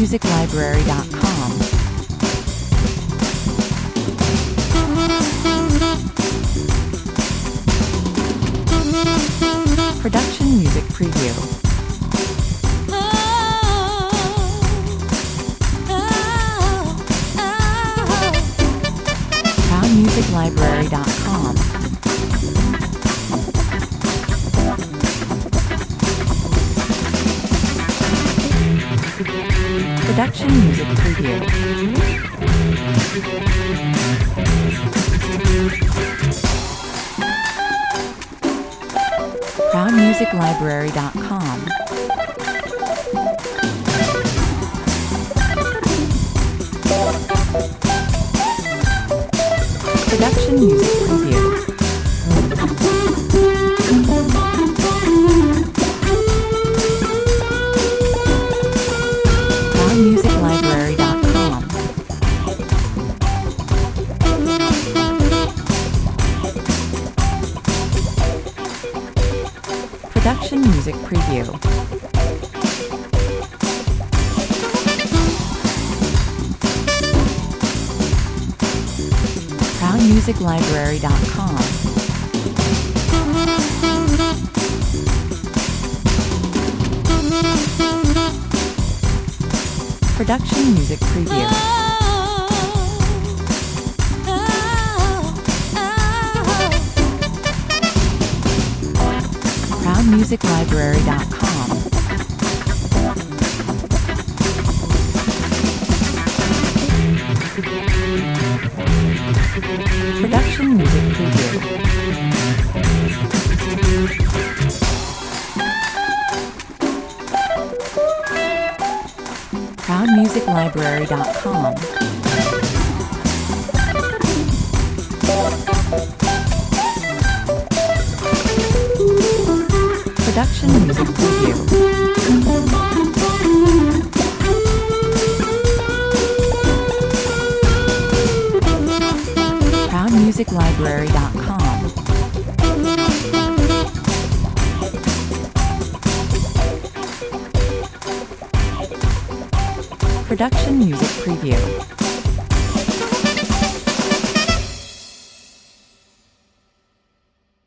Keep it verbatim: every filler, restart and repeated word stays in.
music library dot com. Production Music Preview. crown music library dot com. Production Music Preview. crown music library dot com. Production Music Preview. crown music library dot com. Production Music Preview. crown music library dot com. Production Music Preview. crown music library dot com. Production Music Preview. crown music library dot com. Production Music Preview. crown music library dot com. Production Music Preview.